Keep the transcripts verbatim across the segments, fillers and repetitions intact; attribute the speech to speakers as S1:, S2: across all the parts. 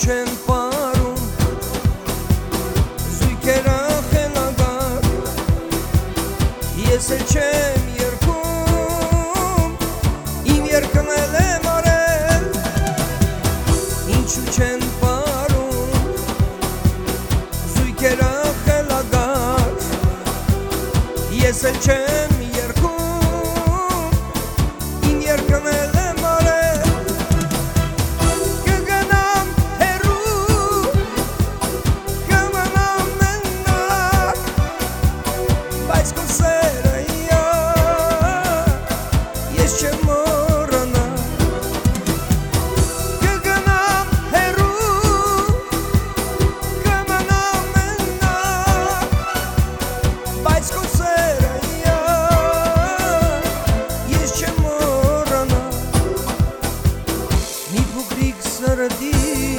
S1: չեն պարում զույգերը խելագար, ես էլ չեմ երգում, իմ երգն էլ եմ արել, ինչու չեն պարում զույգերը խելագար, ես էլ չեմ երգում, իմ երգն էլ եմ արել, կգնամ հեռու, կմնամ մենակ, բայց քո սերը ես չեմ մոռանա, կգնամ հեռու, կմնամ մենակ, բայց քո սերը ես չեմ մոռանա, մի փոքրիկ սրտի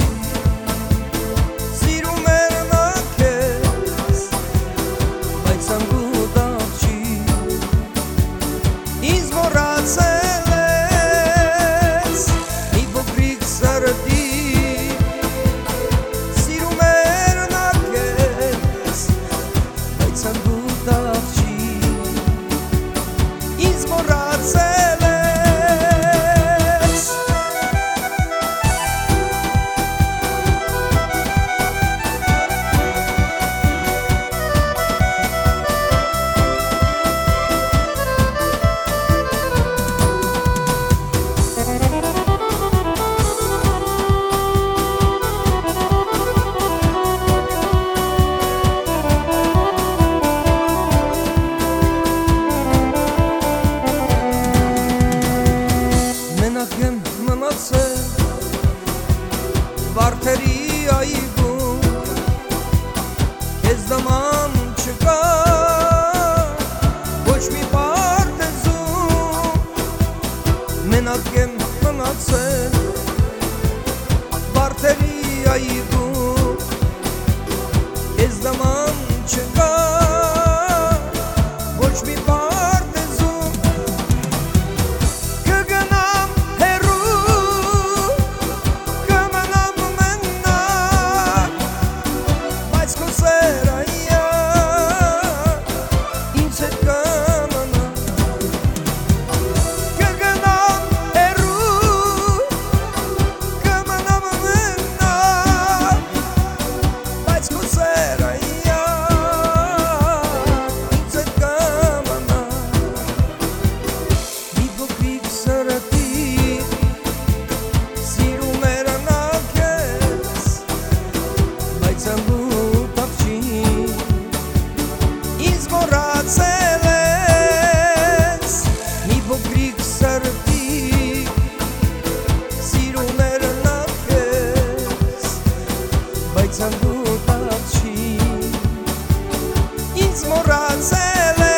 S1: սիրում էր նա քեզ, բայց անգութ աղջի ինձ մոռացել ես, մի փոքրիկ սրտի սիրում էր նա քեզ, բայց անգութ աղջի ինձ մոռացել ես. Մենակ եմ մնացել վարդերի այգում, քեզ նման չկա ոչ մի պարտեզում, մենակ եմ մնացել վարդերի այգում, քեզ նման չկա ոչ մի պարտեզում, բայց անգութ աղջի ինձ մոռացել ես.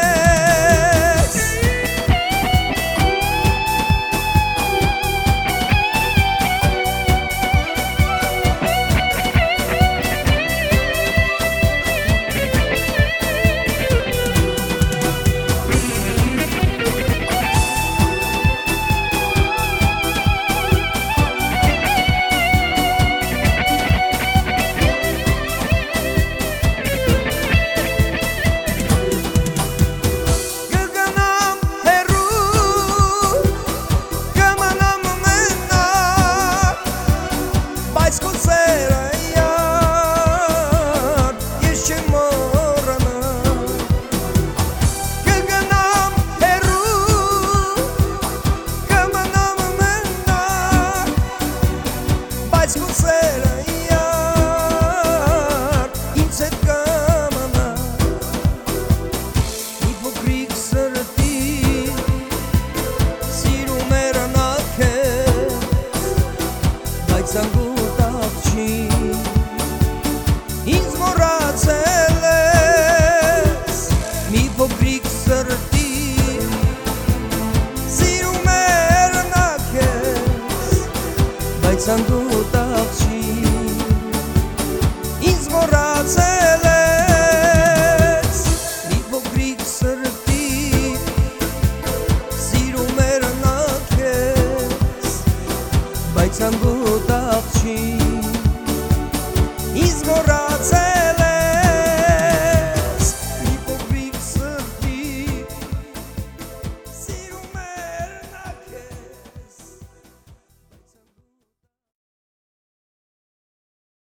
S1: Անգութ աղջի ինձ մոռացել ես, մի փոքրիկ սրտի սիրում էր նա քեզ, բայց անգութ